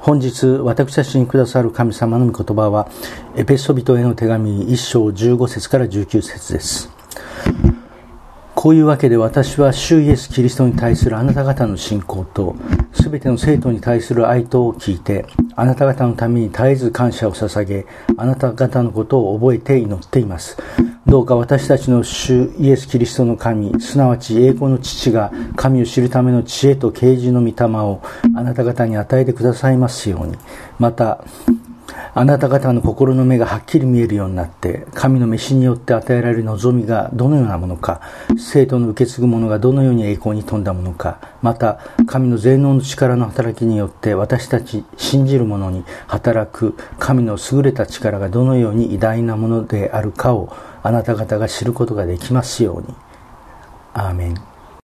本日私たちにくださる神様の御言葉はエペソビトへの手紙1章15節から19節です。こういうわけで私は主イエス・キリストに対するあなた方の信仰とすべての生徒に対する愛祷を聞いて、あなた方のために絶えず感謝を捧げ、あなた方のことを覚えて祈っています。どうか私たちの主イエス・キリストの神、すなわち栄光の父が神を知るための知恵と啓示の御霊をあなた方に与えてくださいますように。またあなた方の心の目がはっきり見えるようになって、神の召しによって与えられる望みがどのようなものか、生徒の受け継ぐものがどのように栄光に富んだものか、また神の全能の力の働きによって私たち信じる者に働く神の優れた力がどのように偉大なものであるかをあなた方が知ることができますように。アーメン。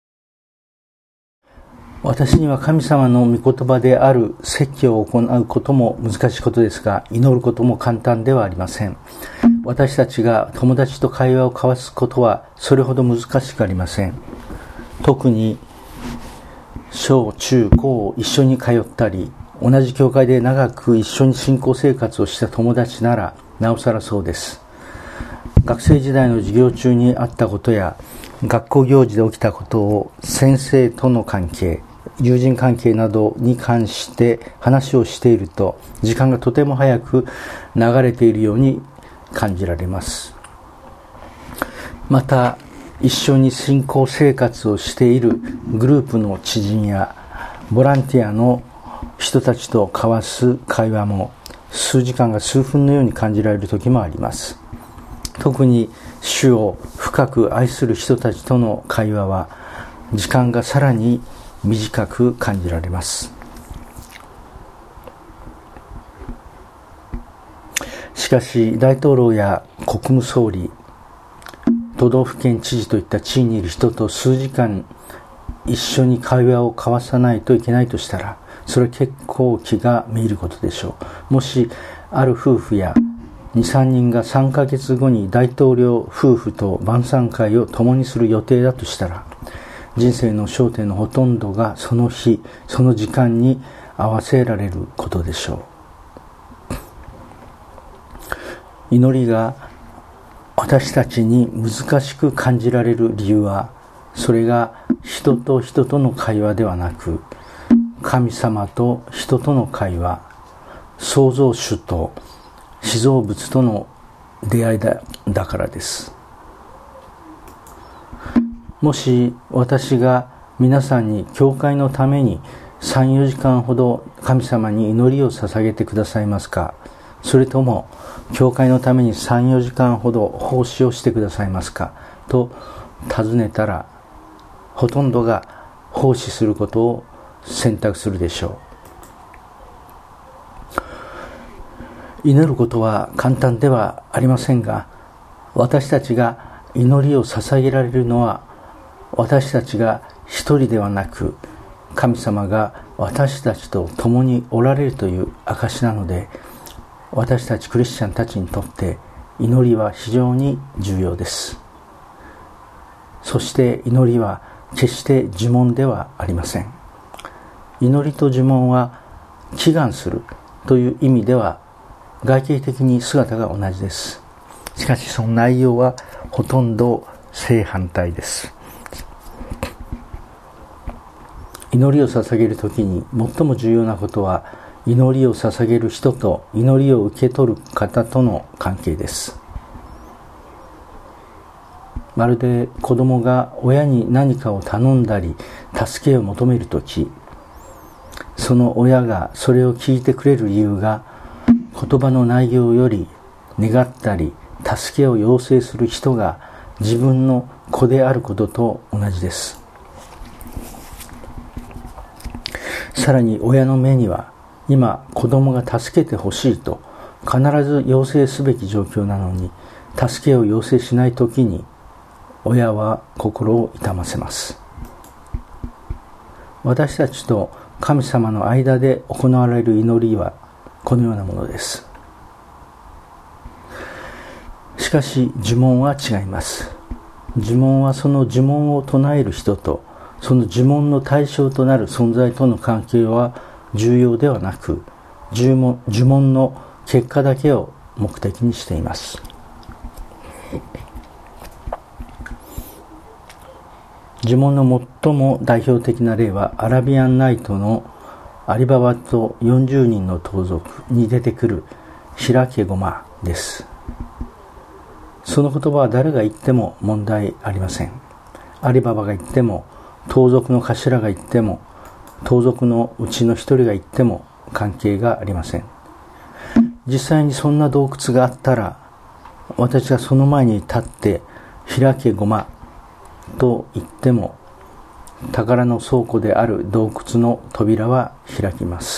私には神様の御言葉である説教を行うことも難しいことですが、祈ることも簡単ではありません。私たちが友達と会話を交わすことはそれほど難しくありません。特に小中高を一緒に通ったり、同じ教会で長く一緒に信仰生活をした友達ならなおさらそうです。学生時代の授業中にあったことや学校行事で起きたことを先生との関係、友人関係などに関して話をしていると、時間がとても早く流れているように感じられます。また一緒に信仰生活をしているグループの知人やボランティアの人たちと交わす会話も数時間が数分のように感じられる時もあります。特に主を深く愛する人たちとの会話は時間がさらに短く感じられます。しかし大統領や国務総理、都道府県知事といった地位にいる人と数時間一緒に会話を交わさないといけないとしたら、それは結構気がめいることでしょう。もしある夫婦や 2,3 人が3ヶ月後に大統領夫婦と晩餐会を共にする予定だとしたら、人生の焦点のほとんどがその日その時間に合わせられることでしょう。祈りが私たちに難しく感じられる理由は、それが人と人との会話ではなく、神様と人との会話、創造主と被造物との出会いだからです。もし私が皆さんに教会のために 3,4 時間ほど神様に祈りを捧げてくださいますか、それとも教会のために 3,4 時間ほど奉仕をしてくださいますかと尋ねたら、ほとんどが奉仕することを選択するでしょう。祈ることは簡単ではありませんが、私たちが祈りを捧げられるのは私たちが一人ではなく、神様が私たちと共におられるという証なので、私たちクリスチャンたちにとって祈りは非常に重要です。そして祈りは決して呪文ではありません。祈りと呪文は祈願するという意味では外形的に姿が同じです。しかしその内容はほとんど正反対です。祈りを捧げるときに最も重要なことは、祈りを捧げる人と祈りを受け取る方との関係です。まるで子供が親に何かを頼んだり助けを求めるとき、その親がそれを聞いてくれる理由が言葉の内容より願ったり助けを要請する人が自分の子であることと同じです。さらに親の目には今子供が助けてほしいと必ず要請すべき状況なのに、助けを要請しないときに親は心を痛ませます。私たちと神様の間で行われる祈りはこのようなものです。しかし呪文は違います。呪文はその呪文を唱える人とその呪文の対象となる存在との関係は重要ではなく、 呪文の結果だけを目的にしています。呪文の最も代表的な例はアラビアンナイトのアリババと40人の盗賊に出てくる開けごまです。その言葉は誰が言っても問題ありません。アリババが言っても、盗賊の頭が言っても、盗賊のうちの一人が言っても関係がありません。実際にそんな洞窟があったら、私がその前に立って開けごまと言っても、宝の倉庫である洞窟の扉は開きます。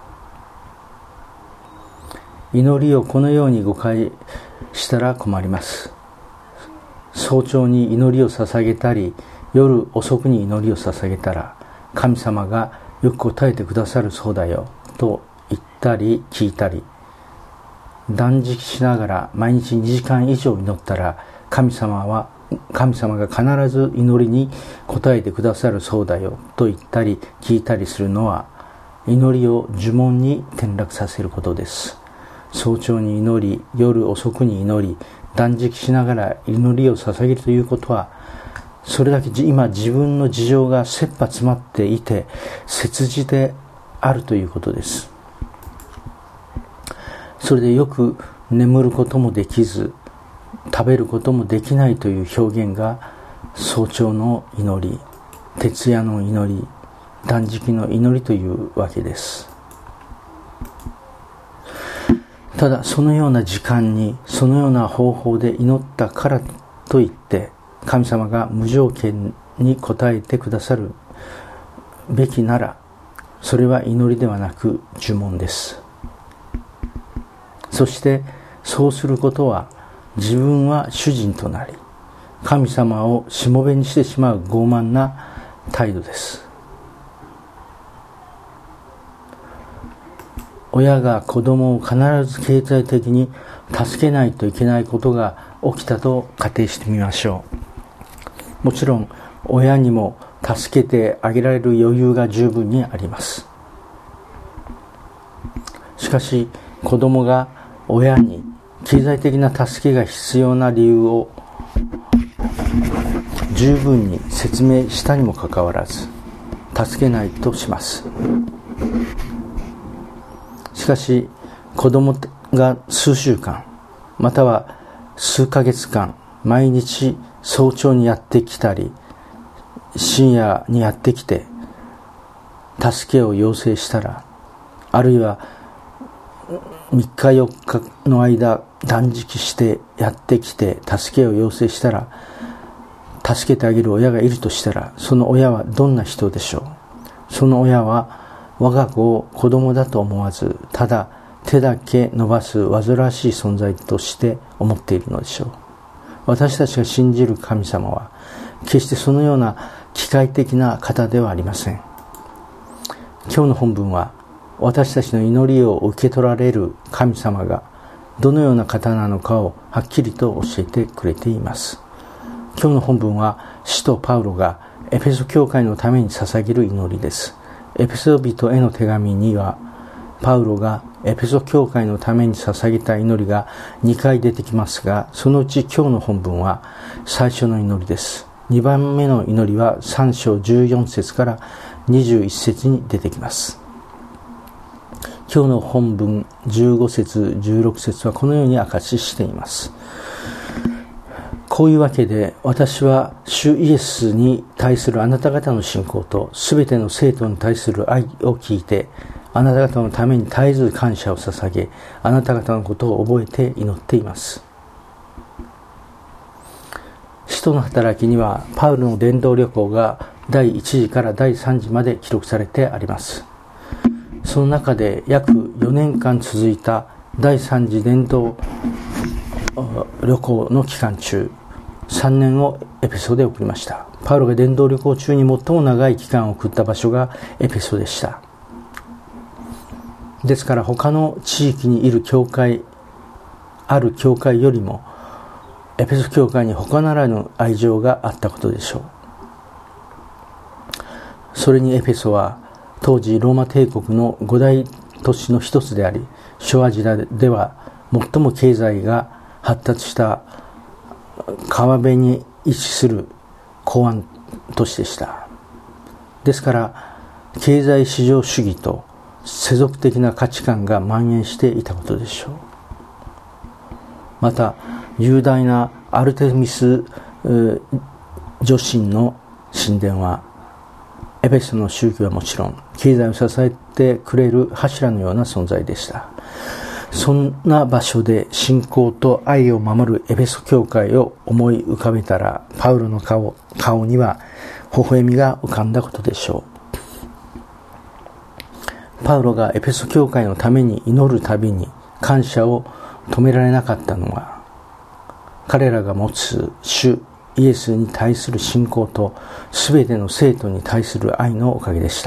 祈りをこのように誤解したら困ります。早朝に祈りを捧げたり、夜遅くに祈りを捧げたら、神様がよく答えてくださるそうだよと言ったり聞いたり、断食しながら毎日2時間以上祈ったら、神様が必ず祈りに答えてくださるそうだよと言ったり聞いたりするのは、祈りを呪文に転落させることです。早朝に祈り、夜遅くに祈り、断食しながら祈りを捧げるということは、それだけ今自分の事情が切羽詰まっていて切実であるということです。それでよく眠ることもできず、食べることもできないという表現が早朝の祈り、徹夜の祈り、断食の祈りというわけです。ただそのような時間にそのような方法で祈ったからといって神様が無条件に答えてくださるべきなら、それは祈りではなく呪文です。そしてそうすることは自分は主人となり神様をしもべにしてしまう傲慢な態度です。親が子供を必ず経済的に助けないといけないことが起きたと仮定してみましょう。もちろん親にも助けてあげられる余裕が十分にあります。しかし子供が親に経済的な助けが必要な理由を十分に説明したにもかかわらず助けないとします。しかし子供が数週間または数ヶ月間毎日早朝にやってきたり深夜にやってきて助けを要請したら、あるいは3日4日の間断食してやってきて助けを要請したら、助けてあげる親がいるとしたら、その親はどんな人でしょう。その親は我が子を子供だと思わず、ただ手だけ伸ばす煩わしい存在として思っているのでしょう。私たちが信じる神様は決してそのような機械的な方ではありません。今日の本文は私たちの祈りを受け取られる神様がどのような方なのかをはっきりと教えてくれています。今日の本文は使徒パウロがエペソ教会のために捧げる祈りです。エペソ人への手紙にはパウロがエペソ教会のために捧げた祈りが2回出てきますが、そのうち今日の本文は最初の祈りです。2番目の祈りは3章14節から21節に出てきます。今日の本文15節16節はこのように証ししています。こういうわけで私は主イエスに対するあなた方の信仰とすべての生徒に対する愛を聞いて、あなた方のために絶えず感謝を捧げ、あなた方のことを覚えて祈っています。使徒の働きにはパウロの伝道旅行が第1次から第3次まで記録されてあります。その中で約4年間続いた第3次伝道旅行の期間中、3年をエペソで送りました。パウロが伝道旅行中に最も長い期間を送った場所がエペソでした。ですから他の地域にいるある教会よりもエペソ教会に他ならぬ愛情があったことでしょう。それにエペソは当時ローマ帝国の五大都市の一つであり、小アジアでは最も経済が発達した川辺に位置する港湾都市でした。ですから経済市場主義と世俗的な価値観が蔓延していたことでしょう。また雄大なアルテミス女神の神殿はエペソの宗教はもちろん経済を支えてくれる柱のような存在でした。そんな場所で信仰と愛を守るエペソ教会を思い浮かべたら、パウロの顔には微笑みが浮かんだことでしょう。パウロがエペソ教会のために祈るたびに感謝を止められなかったのは、彼らが持つ主イエスに対する信仰とすべての生徒に対する愛のおかげでした。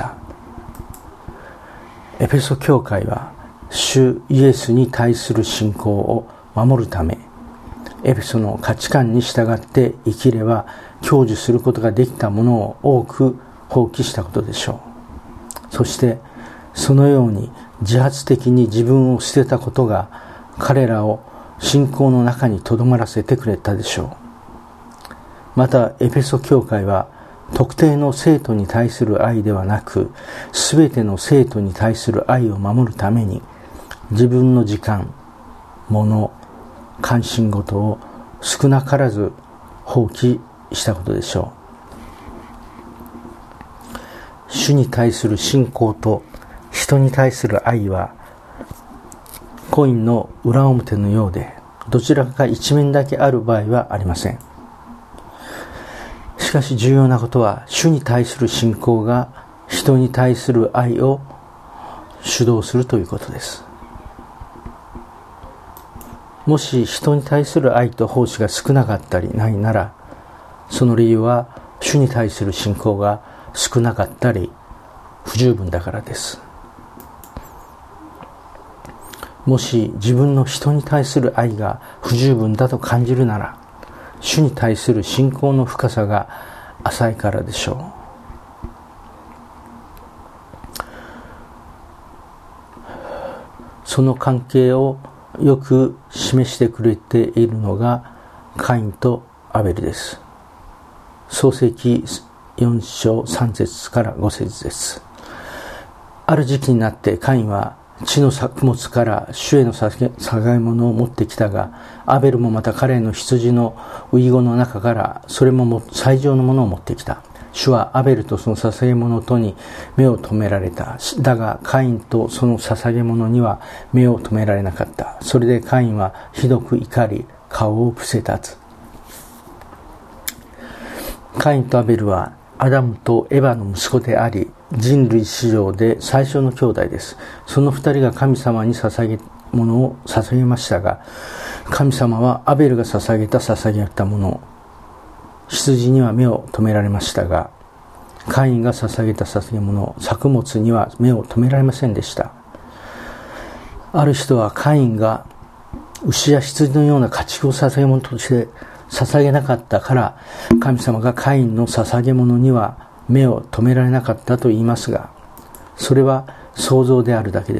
エペソ教会は主イエスに対する信仰を守るため、エペソの価値観に従って生きれば享受することができたものを多く放棄したことでしょう。そしてそのように自発的に自分を捨てたことが彼らを信仰の中にとどまらせてくれたでしょう。またエペソ教会は特定の生徒に対する愛ではなく、すべての生徒に対する愛を守るために自分の時間、物、関心事を少なからず放棄したことでしょう。主に対する信仰と人に対する愛はコインの裏表のようで、どちらか一面だけある場合はありません。しかし重要なことは、主に対する信仰が人に対する愛を主導するということです。もし人に対する愛と奉仕が少なかったりないなら、その理由は主に対する信仰が少なかったり不十分だからです。もし自分の人に対する愛が不十分だと感じるなら、主に対する信仰の深さが浅いからでしょう。その関係をよく示してくれているのがカインとアベルです。創世記4章3節から5節です。ある時期になってカインは地の作物から主への捧げ物を持ってきたが、アベルもまた彼の羊のウイゴの中からそれも最上のものを持ってきた。主はアベルとその捧げ物とに目を留められた。だがカインとその捧げ物には目を留められなかった。それでカインはひどく怒り、顔を伏せ立つ。カインとアベルはアダムとエバの息子であり、人類史上で最初の兄弟です。その二人が神様に捧げ物を捧げましたが、神様はアベルが捧げたもの、羊には目を留められましたが、カインが捧げた捧げ物、作物には目を留められませんでした。ある人はカインが牛や羊のような家畜を捧げ物として捧げなかったから、神様がカインの捧げ物には目を留められなかったと言いますが、それは想像であるだけです。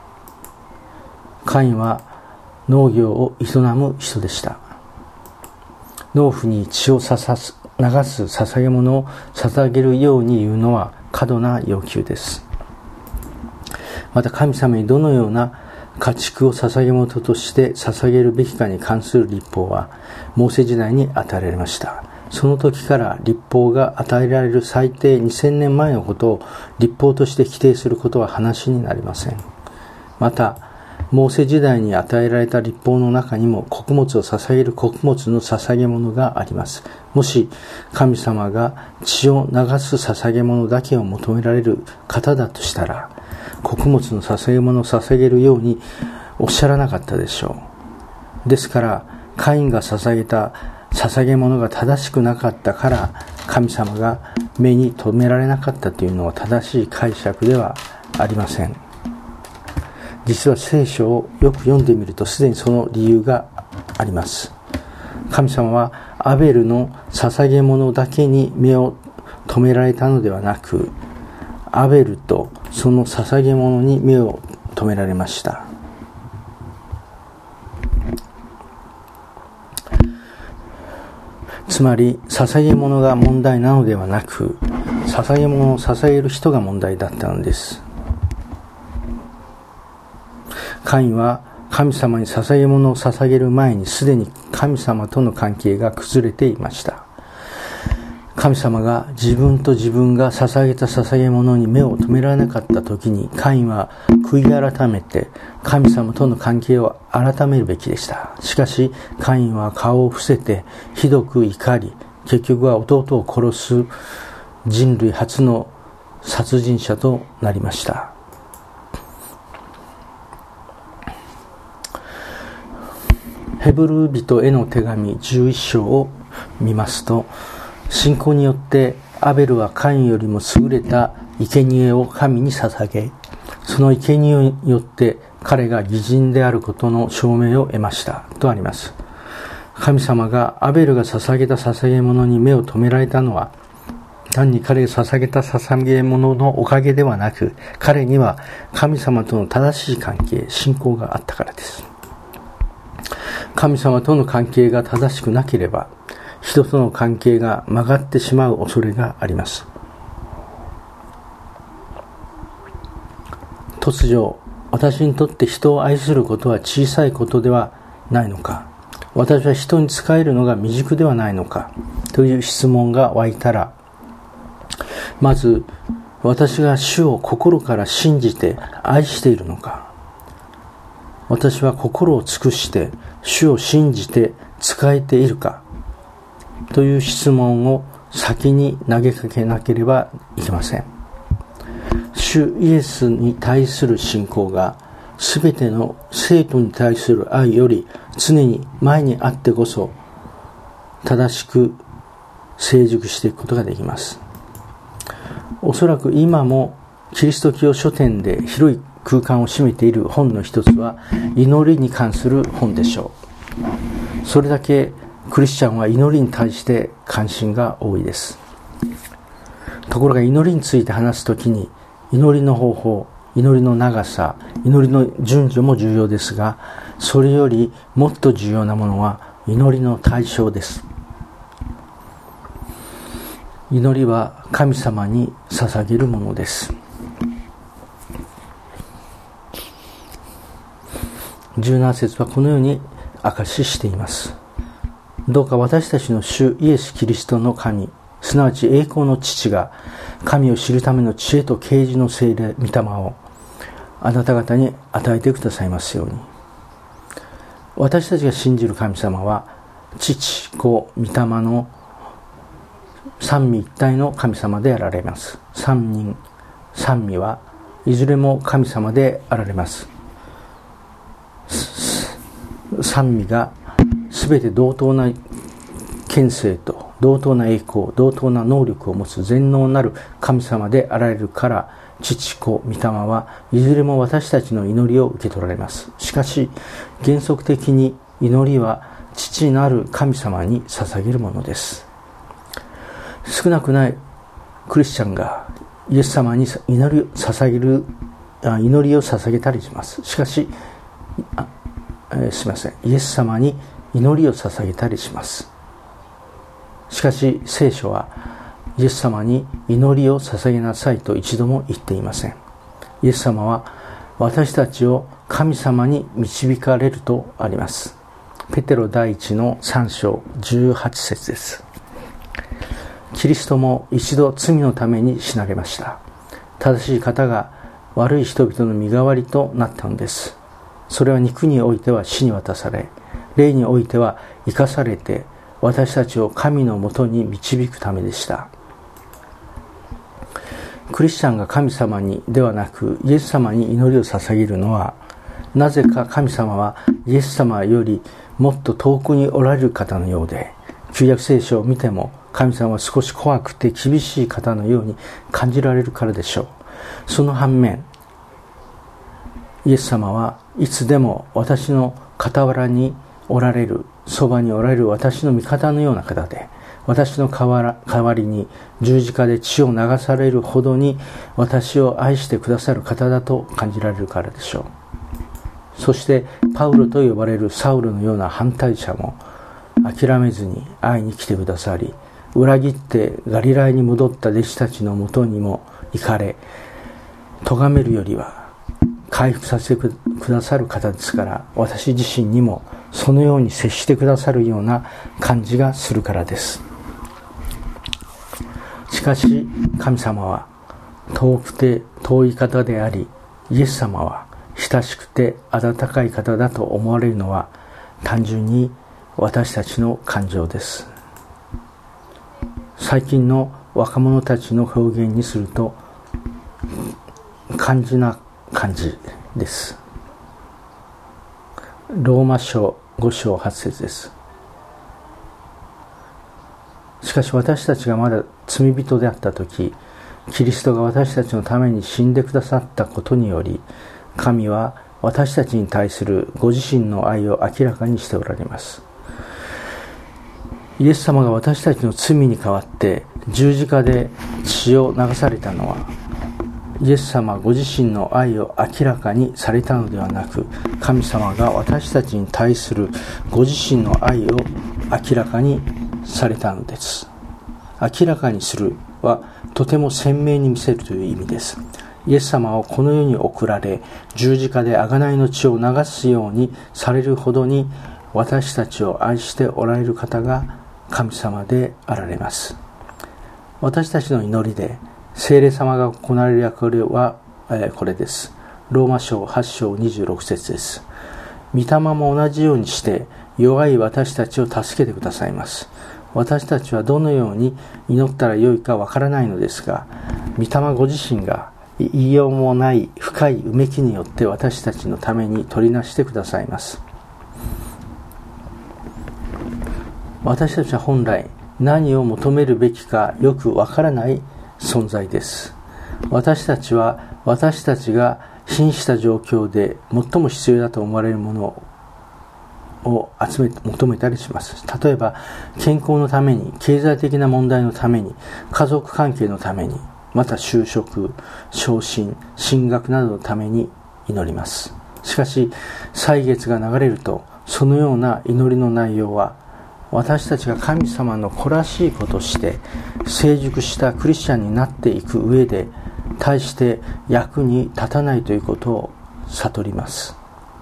カインは農業を営む人でした。農夫に血を流す捧げ物を捧げるように言うのは過度な要求です。また神様にどのような家畜を捧げ物として捧げるべきかに関する律法はモーセ時代に与えられました。その時から律法が与えられる最低2000年前のことを律法として規定することは話になりません。またモーセ時代に与えられた律法の中にも穀物を捧げる穀物の捧げ物があります。もし神様が血を流す捧げ物だけを求められる方だとしたら、穀物の捧げ物を捧げるようにおっしゃらなかったでしょう。ですからカインが捧げた捧げ物が正しくなかったから神様が目に留められなかったというのは正しい解釈ではありません。実は聖書をよく読んでみるとすでにその理由があります。神様はアベルの捧げ物だけに目を留められたのではなく、 アベルとその捧げ物に目を留められました。つまり捧げ物が問題なのではなく、捧げ物を捧げる人が問題だったのです。カインは神様に捧げ物を捧げる前にすでに神様との関係が崩れていました。神様が自分と自分が捧げた捧げ物に目を留められなかった時に、カインは悔い改めて神様との関係を改めるべきでした。しかしカインは顔を伏せてひどく怒り、結局は弟を殺す人類初の殺人者となりました。ヘブル人への手紙11章を見ますと、信仰によってアベルはカインよりも優れた生贄を神に捧げ、その生贄によって彼が義人であることの証明を得ましたとあります。神様がアベルが捧げた捧げ物に目を留められたのは、単に彼が捧げた捧げ物のおかげではなく、彼には神様との正しい関係、信仰があったからです。神様との関係が正しくなければ、人との関係が曲がってしまう恐れがあります。突如、私にとって人を愛することは小さいことではないのか、私は人に仕えるのが未熟ではないのかという質問が湧いたら、まず私が主を心から信じて愛しているのか、私は心を尽くして主を信じて仕えているかという質問を先に投げかけなければいけません。主イエスに対する信仰がすべての生徒に対する愛より常に前にあってこそ正しく成熟していくことができます。おそらく今もキリスト教書店で広い空間を占めている本の一つは祈りに関する本でしょう。それだけクリスチャンは祈りに対して関心が多いです。ところが祈りについて話すときに、祈りの方法、祈りの長さ、祈りの順序も重要ですが、それよりもっと重要なものは祈りの対象です。祈りは神様に捧げるものです。17節はこのように証ししています。どうか私たちの主イエス・キリストの神、すなわち栄光の父が神を知るための知恵と啓示の聖霊、御霊をあなた方に与えてくださいますように。私たちが信じる神様は父、子、御霊の三位一体の神様であられます。三人三位はいずれも神様であられます。三位がすべて同等な権勢と同等な栄光、同等な能力を持つ全能なる神様であられるから、父、子、御霊はいずれも私たちの祈りを受け取られます。しかし原則的に祈りは父なる神様に捧げるものです。少なくないクリスチャンがイエス様に祈りを捧げたりします。しかしイエス様に祈りを捧げたりします。しかし聖書はイエス様に祈りを捧げなさいと一度も言っていません。イエス様は私たちを神様に導かれるとあります。ペテロ第一の3章18節です。キリストも一度罪のために死なれました。正しい方が悪い人々の身代わりとなったのです。それは肉においては死に渡され、霊においては生かされて、私たちを神のもとに導くためでした。クリスチャンが神様にではなくイエス様に祈りを捧げるのは、なぜか神様はイエス様よりもっと遠くにおられる方のようで、旧約聖書を見ても神様は少し怖くて厳しい方のように感じられるからでしょう。その反面、イエス様はいつでも私の傍らにおられる、そばにおられる私の味方のような方で、 私の代わりに十字架で血を流されるほどに私を愛してくださる方だと感じられるからでしょう。そしてパウロと呼ばれるサウルのような反対者も諦めずに会いに来てくださり、裏切ってガリラヤに戻った弟子たちのもとにも行かれ、咎めるよりは回復させてくださる方ですから、私自身にもそのように接してくださるような感じがするからです。しかし神様は遠くて遠い方であり、イエス様は親しくて温かい方だと思われるのは単純に私たちの感情です。最近の若者たちの表現にすると肝心な感じです。ローマ書5章8節です。しかし私たちがまだ罪人であった時、キリストが私たちのために死んでくださったことにより、神は私たちに対するご自身の愛を明らかにしておられます。イエス様が私たちの罪に代わって十字架で血を流されたのは、イエス様ご自身の愛を明らかにされたのではなく、神様が私たちに対するご自身の愛を明らかにされたのです。明らかにするはとても鮮明に見せるという意味です。イエス様をこの世に送られ、十字架で贖いの血を流すようにされるほどに私たちを愛しておられる方が神様であられます。私たちの祈りで聖霊様が行われる役割はこれです。ローマ書8章26節です。御霊も同じようにして弱い私たちを助けてくださいます。私たちはどのように祈ったらよいかわからないのですが、御霊ご自身が言いようもない深いうめきによって私たちのために取りなしてくださいます。私たちは本来何を求めるべきかよくわからない存在です。私たちは私たちが瀕した状況で最も必要だと思われるものを求めたりします。例えば健康のために、経済的な問題のために、家族関係のために、また就職、昇進、進学などのために祈ります。しかし歳月が流れると、そのような祈りの内容は私たちが神様の子らしい子として成熟したクリスチャンになっていく上で大して役に立たないということを悟ります。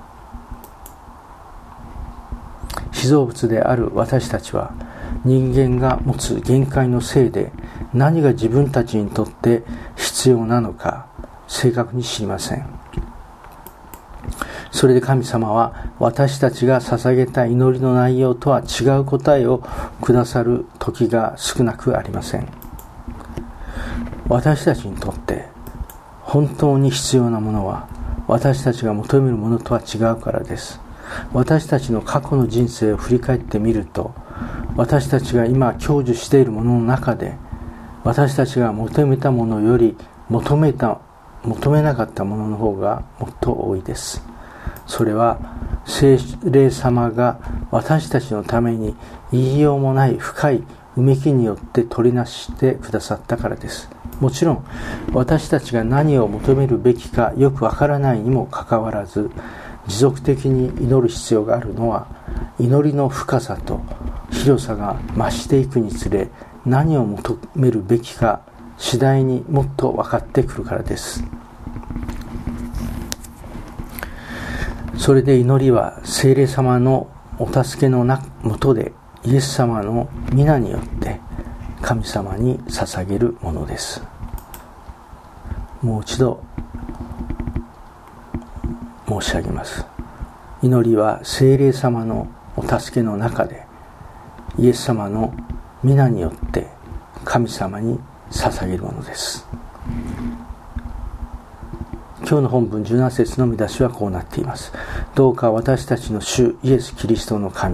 被造物である私たちは人間が持つ限界のせいで何が自分たちにとって必要なのか正確に知りません。それで神様は私たちが捧げた祈りの内容とは違う答えをくださる時が少なくありません。私たちにとって本当に必要なものは私たちが求めるものとは違うからです。私たちの過去の人生を振り返ってみると、私たちが今享受しているものの中で私たちが求めたものより求めなかったものの方がもっと多いです。それは聖霊様が私たちのために言いようもない深いうめきによって取りなしてくださったからです。もちろん私たちが何を求めるべきかよくわからないにもかかわらず、持続的に祈る必要があるのは、祈りの深さと広さが増していくにつれ、何を求めるべきか次第にもっと分かってくるからです。それで祈りは聖霊様のお助けのもとでイエス様の皆によって神様に捧げるものです。もう一度申し上げます。祈りは聖霊様のお助けの中でイエス様の皆によって神様に捧げるものです。今日の本文17節の見出しはこうなっています。どうか私たちの主イエス・キリストの神。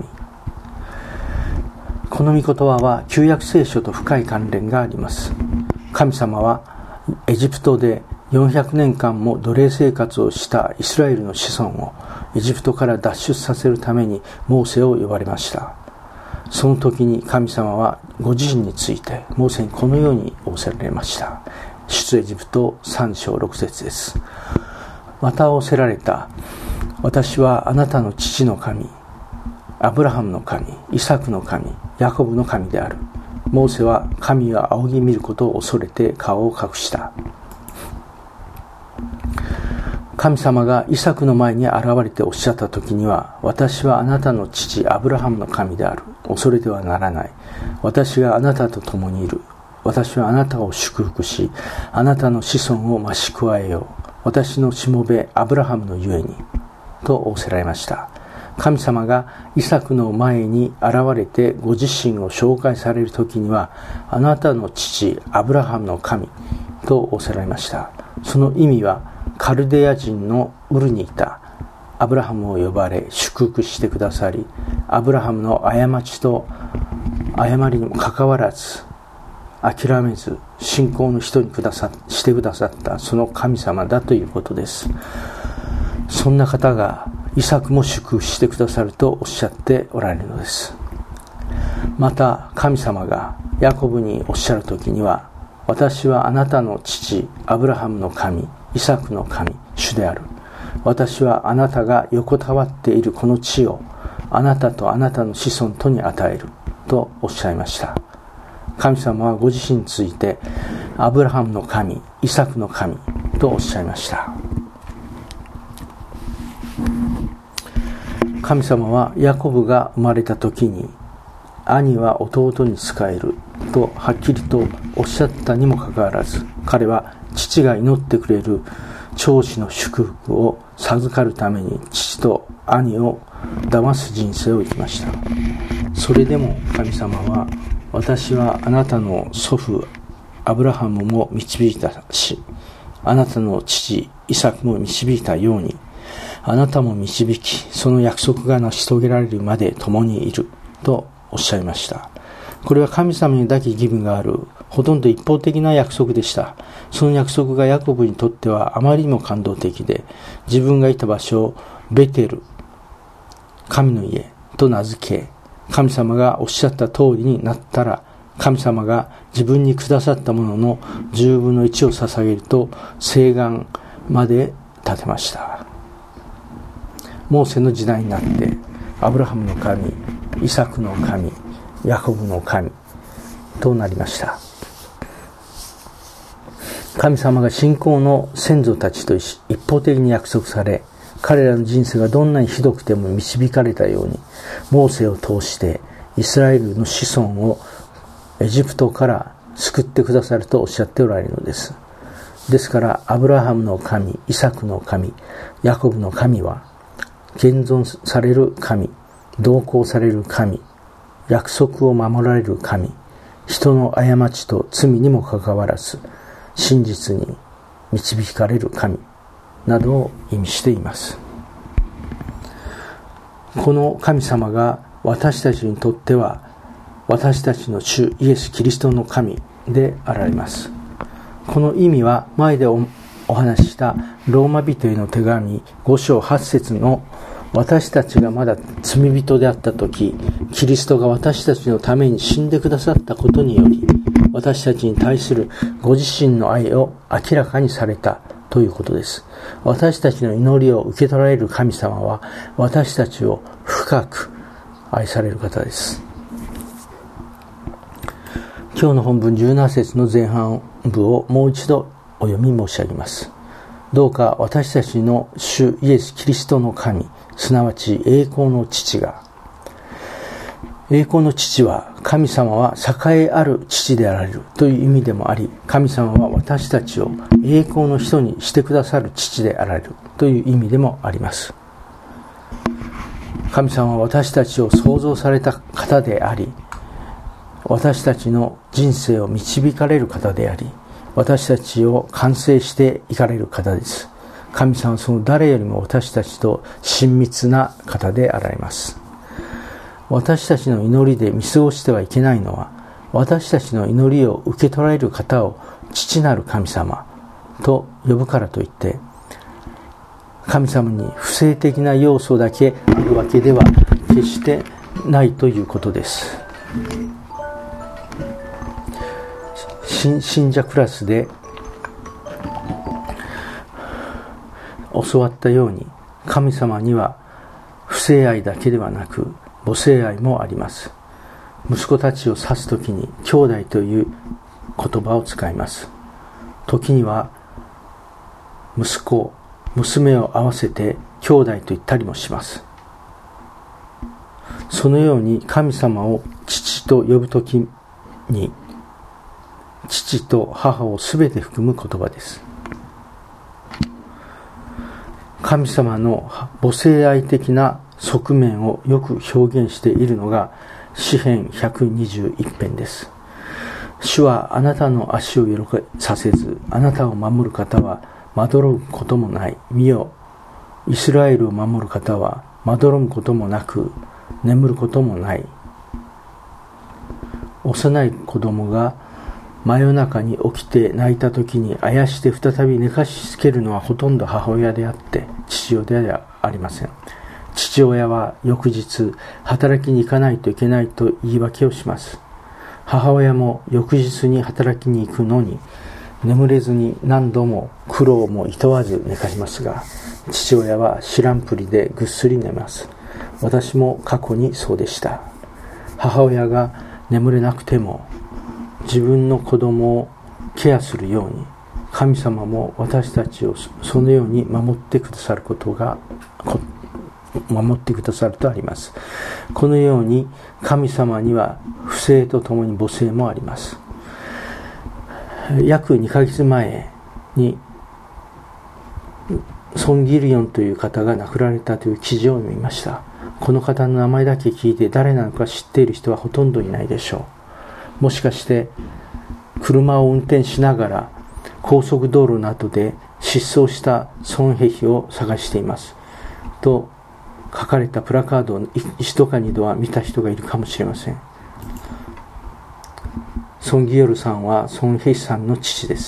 この御言葉は旧約聖書と深い関連があります。神様はエジプトで400年間も奴隷生活をしたイスラエルの子孫をエジプトから脱出させるためにモーセを呼ばれました。その時に神様はご自身についてモーセにこのように仰せられました。出エジプト3章6節です。また仰せられた。私はあなたの父の神、アブラハムの神、イサクの神、ヤコブの神である。モーセは神が仰ぎ見ることを恐れて顔を隠した。神様がイサクの前に現れておっしゃった時には、私はあなたの父アブラハムの神である。恐れてはならない。私があなたと共にいる。私はあなたを祝福し、あなたの子孫を増し加えよう。私のしもべアブラハムのゆえに。と仰せられました。神様がイサクの前に現れてご自身を紹介される時には、あなたの父アブラハムの神と仰せられました。その意味は、カルデア人のウルにいたアブラハムを呼ばれ祝福してくださり、アブラハムの過ちと誤りにもかかわらず諦めず信仰の人にしてくださったその神様だということです。そんな方がイサクも祝福してくださるとおっしゃっておられるのです。また神様がヤコブにおっしゃるときには、私はあなたの父アブラハムの神、イサクの神、主である。私はあなたが横たわっているこの地をあなたとあなたの子孫とに与えるとおっしゃいました。神様はご自身についてアブラハムの神、イサクの神とおっしゃいました。神様はヤコブが生まれた時に、兄は弟に仕えるとはっきりとおっしゃったにもかかわらず、彼は父が祈ってくれる長子の祝福を授かるために父と兄を騙す人生を生きました。それでも神様は、私はあなたの祖父アブラハムも導いたし、あなたの父イサクも導いたように、あなたも導き、その約束が成し遂げられるまで共にいるとおっしゃいました。これは神様にだけ義務がある、ほとんど一方的な約束でした。その約束がヤコブにとってはあまりにも感動的で、自分がいた場所をベテル、神の家と名付け、神様がおっしゃった通りになったら、神様が自分にくださったものの10分の1を捧げると誓願まで立てました。モーセの時代になって、アブラハムの神、イサクの神、ヤコブの神となりました。神様が信仰の先祖たちと一方的に約束され、彼らの人生がどんなにひどくても導かれたように、モーセを通してイスラエルの子孫をエジプトから救ってくださるとおっしゃっておられるのです。ですからアブラハムの神、イサクの神、ヤコブの神は現存される神、同行される神、約束を守られる神、人の過ちと罪にもかかわらず真実に導かれる神などを意味しています。この神様が私たちにとっては私たちの主イエス・キリストの神であられます。この意味は前でお話ししたローマ人への手紙5章8節の、私たちがまだ罪人であった時、キリストが私たちのために死んでくださったことにより、私たちに対するご自身の愛を明らかにされたということです。私たちの祈りを受け取られる神様は、私たちを深く愛される方です。今日の本文17節の前半部をもう一度お読み申し上げます。どうか私たちの主イエス・キリストの神、すなわち栄光の父が、栄光の父は、神様は栄えある父であられるという意味でもあり、神様は私たちを栄光の人にしてくださる父であられるという意味でもあります。神様は私たちを創造された方であり、私たちの人生を導かれる方であり、私たちを完成していかれる方です。神様はその誰よりも私たちと親密な方であられます。私たちの祈りで見過ごしてはいけないのは、私たちの祈りを受け取られる方を父なる神様と呼ぶからといって、神様に不正的な要素だけあるわけでは決してないということです。 信者クラスで教わったように、神様には不正愛だけではなく母性愛もあります。息子たちを指すときに兄弟という言葉を使います。時には息子、娘を合わせて兄弟と言ったりもします。そのように神様を父と呼ぶときに、父と母をすべて含む言葉です。神様の母性愛的な側面をよく表現しているのが詩編121編です。主はあなたの足を揺らさせず、あなたを守る方はまどろむこともない。見よ、イスラエルを守る方はまどろむこともなく、眠ることもない。幼い子供が真夜中に起きて泣いた時にあやして再び寝かしつけるのはほとんど母親であって父親ではありません。父親は翌日働きに行かないといけないと言い訳をします。母親も翌日に働きに行くのに眠れずに何度も苦労も厭わず寝かしますが、父親は知らんぷりでぐっすり寝ます。私も過去にそうでした。母親が眠れなくても自分の子供をケアするように、神様も私たちをそのように守ってくださるとあります。このように神様には不正とともに母性もあります。約2ヶ月前にソン・ギルヨンという方が亡くなられたという記事を読みました。この方の名前だけ聞いて誰なのか知っている人はほとんどいないでしょう。もしかして車を運転しながら高速道路などで失踪したソン・ヘヒを探していますと書かれたプラカードを一度か二度は見た人がいるかもしれません。ソン・ギヨルさんはソン・ヘヒさんの父です。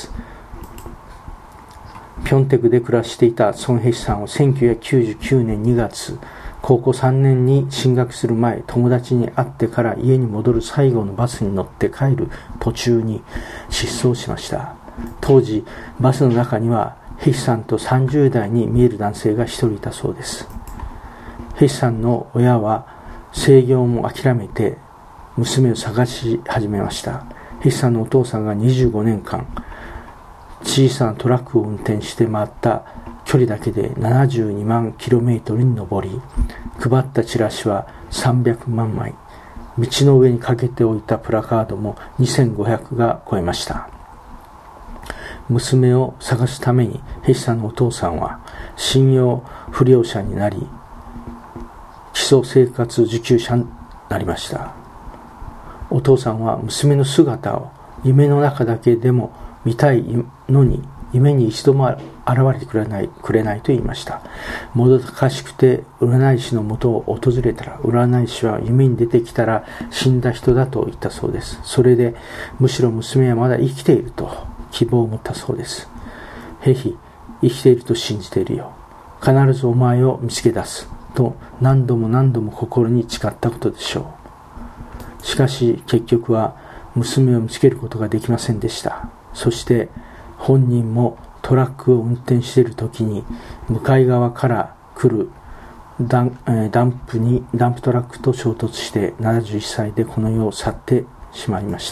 ピョンテクで暮らしていたソン・ヘヒさんを1999年2月、高校3年に進学する前、友達に会ってから家に戻る最後のバスに乗って帰る途中に失踪しました。当時バスの中にはヘヒさんと30代に見える男性が一人いたそうです。ヘヒさんの親は制業も諦めて娘を探し始めました。ヘヒさんのお父さんが25年間小さなトラックを運転して回った距離だけで72万キロメートルに上り、配ったチラシは300万枚、道の上にかけておいたプラカードも2500が超えました。娘を探すためにヘヒさんのお父さんは信用不良者になり、基礎生活受給者になりました。お父さんは娘の姿を夢の中だけでも見たいのに夢に一度も現れてくれないと言いました。もどかしくて占い師のもとを訪れたら、占い師は夢に出てきたら死んだ人だと言ったそうです。それでむしろ娘はまだ生きていると希望を持ったそうです。ヘヒ、生きていると信じているよ。必ずお前を見つけ出すと何度も心に誓ったことでしょう。しかし結局は娘を見つけることができませんでした。そして本人もトラックを運転している時に向かい側から来るダンプトラックと衝突して71歳でこの世を去ってしまいました。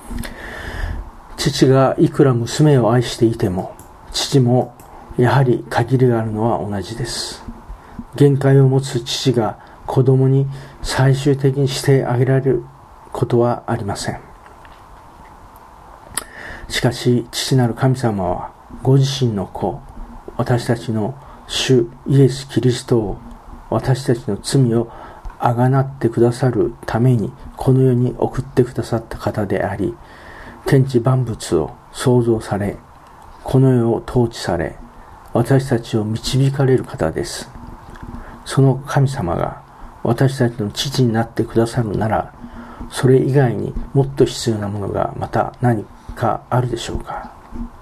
父がいくら娘を愛していても、父もやはり限りがあるのは同じです。限界を持つ父が子供に最終的にしてあげられることはありません。しかし父なる神様はご自身の子、私たちの主イエス・キリストを、私たちの罪をあがなってくださるためにこの世に送ってくださった方であり、天地万物を創造され、この世を統治され、私たちを導かれる方です。その神様が私たちの父になってくださるなら、それ以外にもっと必要なものがまた何かあるでしょうか。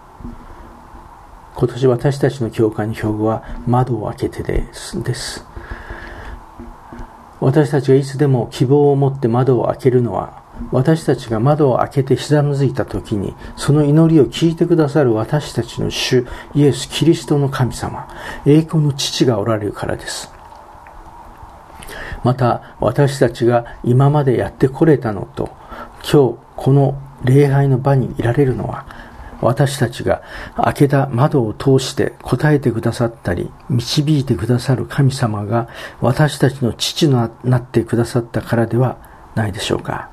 今年私たちの教会の標語は窓を開けてです。私たちがいつでも希望を持って窓を開けるのは、 私たちが窓を開けてひざまずいた時に、その祈りを聞いてくださる私たちの主イエス・キリストの神様、栄光の父がおられるからです。また私たちが今までやってこれたのと、今日この礼拝の場にいられるのは、私たちが開けた窓を通して答えてくださったり導いてくださる神様が私たちの父となってくださったからではないでしょうか。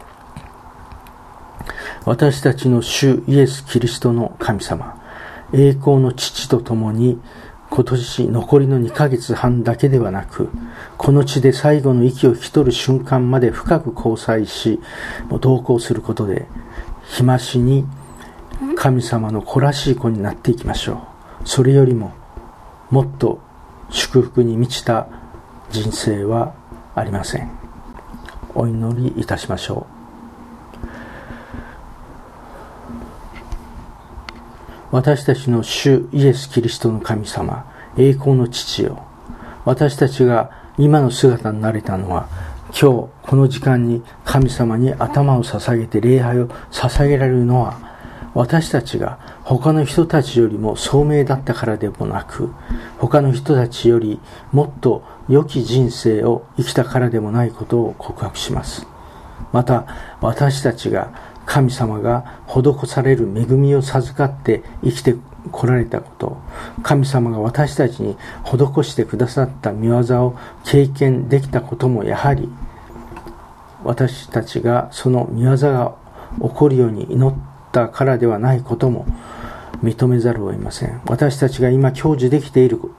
私たちの主イエス・キリストの神様、栄光の父と共に今年残りの2ヶ月半だけではなく、この地で最後の息を引き取る瞬間まで深く交際し同行することで、日増しに神様の子らしい子になっていきましょう。それよりももっと祝福に満ちた人生はありません。お祈りいたしましょう。私たちの主イエス・キリストの神様、栄光の父よ、私たちが今の姿になれたのは、今日この時間に神様に頭を捧げて礼拝を捧げられるのは、私たちが他の人たちよりも聡明だったからでもなく、他の人たちよりもっと良き人生を生きたからでもないことを告白します。また私たちが神様が施される恵みを授かって生きてこられたこと、神様が私たちに施してくださった御業を経験できたことも、やはり私たちがその御業が起こるように祈ったからではないことも認めざるを得ません。私たちが今享受できていること、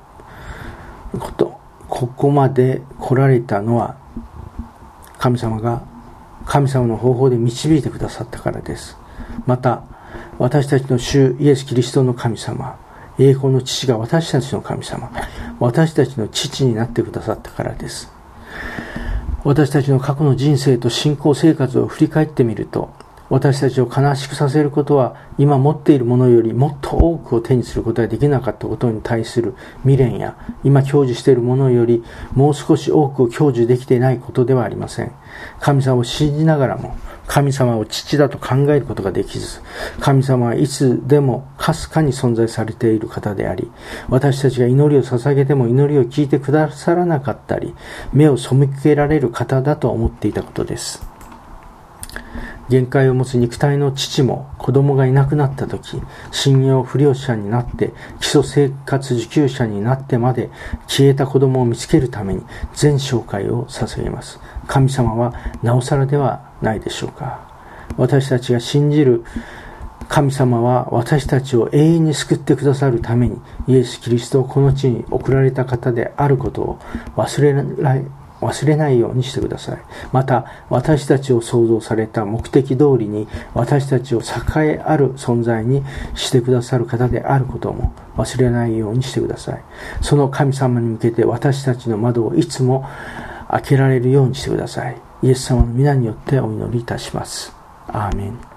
ここまで来られたのは神様の方法で導いてくださったからです。また私たちの主イエス・キリストの神様、栄光の父が私たちの神様、私たちの父になってくださったからです。私たちの過去の人生と信仰生活を振り返ってみると、私たちを悲しくさせることは、今持っているものよりもっと多くを手にすることができなかったことに対する未練や、今享受しているものよりもう少し多くを享受できていないことではありません。神様を信じながらも、神様を父だと考えることができず、神様はいつでもかすかに存在されている方であり、私たちが祈りを捧げても祈りを聞いてくださらなかったり、目を背けられる方だと思っていたことです。限界を持つ肉体の父も子供がいなくなった時、信用不良者になって基礎生活受給者になってまで消えた子供を見つけるために全生涯を捧げます。神様はなおさらではないでしょうか。私たちが信じる神様は私たちを永遠に救ってくださるためにイエス・キリストをこの地に送られた方であることを忘れないようにしてください。また私たちを創造された目的通りに私たちを栄えある存在にしてくださる方であることも忘れないようにしてください。その神様に向けて私たちの窓をいつも開けられるようにしてください。イエス様の皆によってお祈りいたします。アーメン。